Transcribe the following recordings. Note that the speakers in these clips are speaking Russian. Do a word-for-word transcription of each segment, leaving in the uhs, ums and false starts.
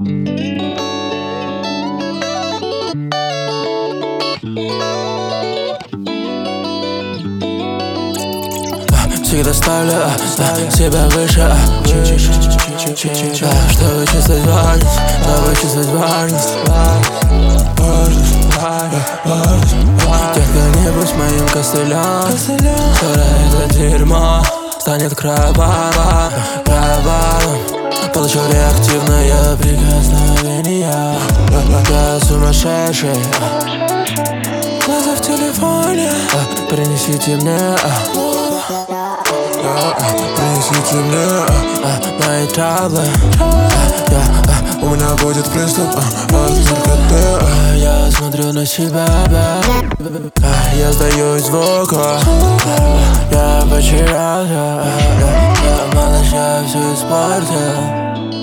Всегда ставлю себя выше, чтобы чувствовать важность, чтобы чувствовать важность. Детка, не будь моим костылем, скоро это дерьмо станет кровавым, кровавым. Получил реактивное прикосновение. Я сумасшедший. Глаза в телефоне. Принесите мне, принесите мне мои траблы. У меня будет приступ от наркоты. Я смотрю на себя, я сдаюсь звуку. Я потерялся, малыш, я все испортил.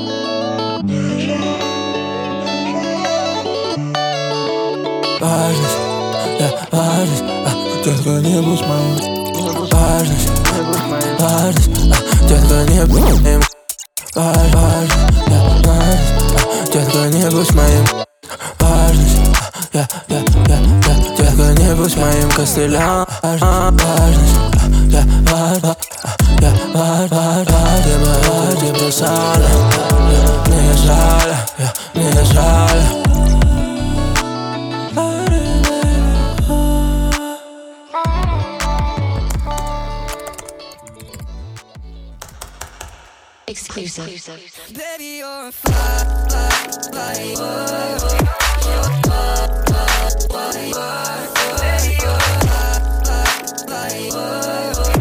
Важность, я важность, детка, не будь моим. Важность, важность, детка, не будь моим. Важность, я важность, детка, не будь моим. Важность, я, я, я, я, детка, не будь моим костылем. Важность, я важность, я важность, важность, тебе жаль, мне жаль, мне жаль. Exclusive. Baby, you're a fly, fly, fly, fly, fly, fly. Baby, you're a fly, fly, fly, fly.